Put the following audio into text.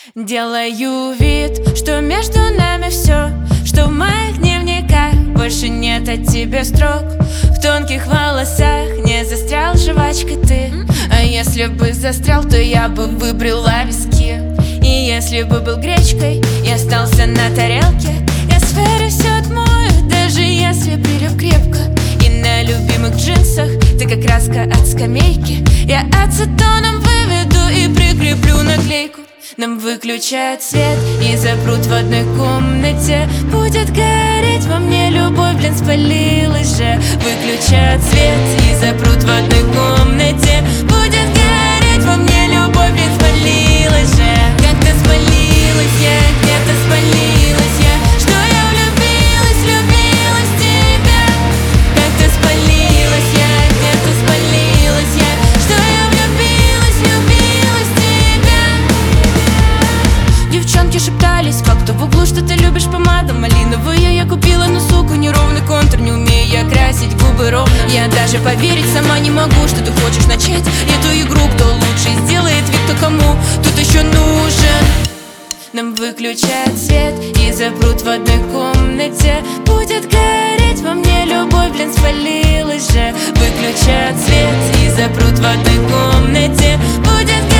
Делаю вид, что между нами все, что в моих дневниках больше нет от тебя строк. В тонких волосах не застрял жвачкой ты, а если бы застрял, то я бы выбрала виски. И если бы был гречкой и остался на тарелке, я с Ферри все отмою, даже если прилип крепко. И на любимых джинсах ты как краска от скамейки, я ацетоном выведу и прикреплю наклейку. Нам выключают свет и запрут в одной комнате. Будет гореть во мне любовь, блин, спалилась же. Выключают свет и запрут в одной комнате. Будет гореть во мне любовь, блин, спалилась же. Как-то спалилась я, где-то спалилась я, что я влюбилась, влюбилась в тебя. Как-то спалилась я, где-то спалилась я, что я влюбилась, влюбилась в тебя. Девчонки шептались как-то в углу, что ты любишь помаду малиновую. Я купила, но, сука, неровный контур, не умею я красить губы ровно. Я даже поверить сама не могу, что ты хочешь начать эту игру. Кто лучше сделает вид, кто кому тут еще нужен. Нам выключают свет и запрут в одной комнате. Будет гореть во мне любовь, блин, спалилась же. Выключают свет и запрут в одной комнате. Будет